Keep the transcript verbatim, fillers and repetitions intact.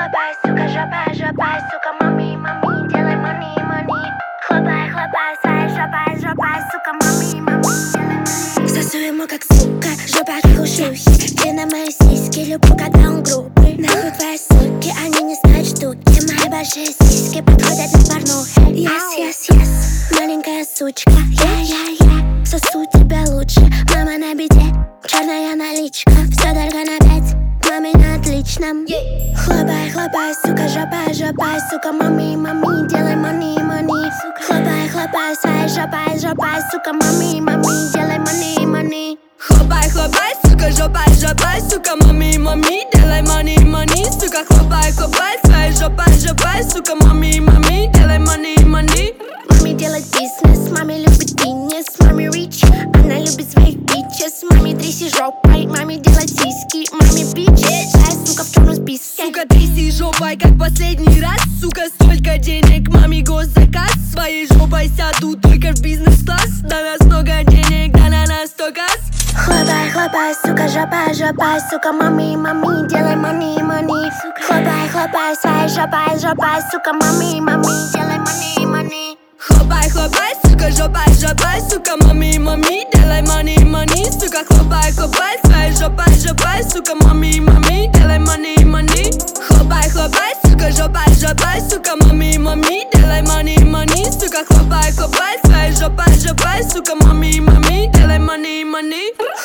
хлопай, сука, жопа, жопа, сука, мами, мами, делай money, money. Хлопай, хлопай, своей жопой, жопой, сука, мами, мами, делай money. Сосу ему как сука, жопа как у шлюхи. Длина мои сиськи, люблю, когда он грубый. Нахуй твои суки, они не знают штуки. Мои большие сиськи подходят на порнухе. Yes, yes, yes, маленькая сучка. Yeah, yeah, yeah, сосу тебя лучше. Мама на беде, черная наличка. Все только на пять, маме на отличном. Хлопай, хлопай, сука, жопа, жопа, сука, мами, мами, делай money, money. Хлопай, хлопай, своей жопой, жопой, сука, мами, мами, делай money, money. Хлопай, хлопай, сука, жопой, жопой, сука, мами, мами, делай money, money. Сука, хлопай, хлопай, своей жопой, жопой, сука, мами, мами, делай money, money. Маме делает бизнес, маме любит фитнес, маме рич, она любит своих бичес. Маме тряси жопой, маме делать сиськи, маме бичес, а сука в черном списке. Сука, тряси жопой, как последний раз. Сука, столько денег, маме госзаказ. Своей жопой сяду только в бизнес-класс. На нас много денег, да на нас столько. Хлопай, хлопай, сука, жопа, жопа, сука, мами, мами, делай money, money. Хлопай, хлопай, своей жопой, жопой, сука, мами, мами, делай money, money. Хлопай, хлопай, сука, жопой, жопой, сука, мами, мами, делай money, money. Сука, хлопай, хлопай, своей жопой, жопой, сука, мами, мами, делай money, money. Хлопай, хлопай, сука, жопой, жопой, сука, мами, мами, делай money, money. Сука, хлопай, хлопай, своей жопой, жопой, сука, мами, мами, делай money, money.